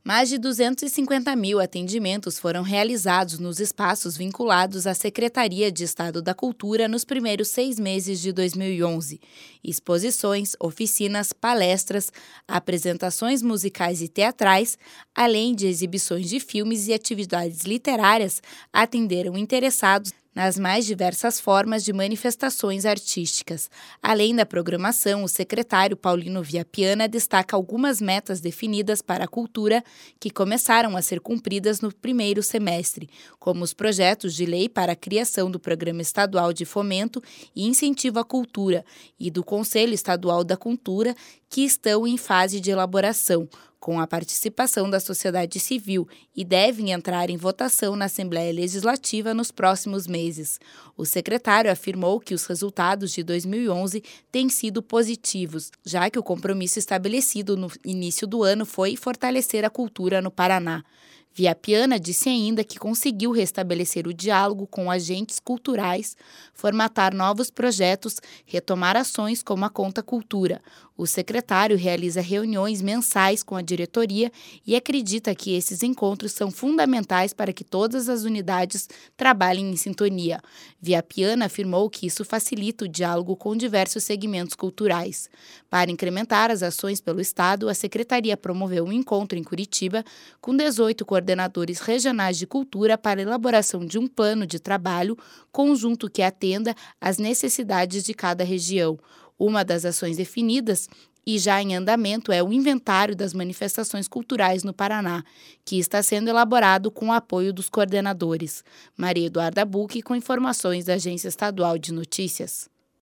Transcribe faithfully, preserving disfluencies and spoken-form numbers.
Mais de duzentos e cinquenta mil atendimentos foram realizados nos espaços vinculados à Secretaria de Estado da Cultura nos primeiros seis meses de dois mil e onze. Exposições, oficinas, palestras, apresentações musicais e teatrais, além de exibições de filmes e atividades literárias, atenderam interessados nas mais diversas formas de manifestações artísticas. Além da programação, o secretário Paulino Viapiana destaca algumas metas definidas para a cultura que começaram a ser cumpridas no primeiro semestre, como os projetos de lei para a criação do Programa Estadual de Fomento e Incentivo à Cultura e do Conselho Estadual da Cultura, que estão em fase de elaboração, com a participação da sociedade civil e devem entrar em votação na Assembleia Legislativa nos próximos meses. O secretário afirmou que os resultados de dois mil e onze têm sido positivos, já que o compromisso estabelecido no início do ano foi fortalecer a cultura no Paraná. Viapiana disse ainda que conseguiu restabelecer o diálogo com agentes culturais, formatar novos projetos, retomar ações como a Conta Cultura. O secretário realiza reuniões mensais com a diretoria e acredita que esses encontros são fundamentais para que todas as unidades trabalhem em sintonia. Viapiana afirmou que isso facilita o diálogo com diversos segmentos culturais. Para incrementar as ações pelo Estado, a secretaria promoveu um encontro em Curitiba com dezoito coordenadores regionais de cultura para a elaboração de um plano de trabalho conjunto que atenda às necessidades de cada região. Uma das ações definidas e já em andamento é o inventário das manifestações culturais no Paraná, que está sendo elaborado com o apoio dos coordenadores. Maria Eduarda Bucchi, com informações da Agência Estadual de Notícias.